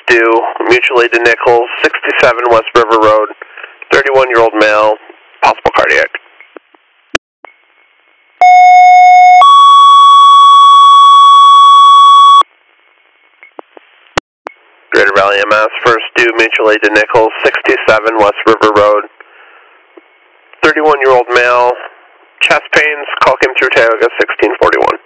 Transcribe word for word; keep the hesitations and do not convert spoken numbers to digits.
due, mutual aid to Nichols, sixty-seven West River Road, thirty-one-year-old male, possible cardiac. Greater Valley M S, first due, mutual aid to Nichols, sixty-seven West River Road, thirty-one-year-old male, chest pains, call came through Tioga sixteen forty-one.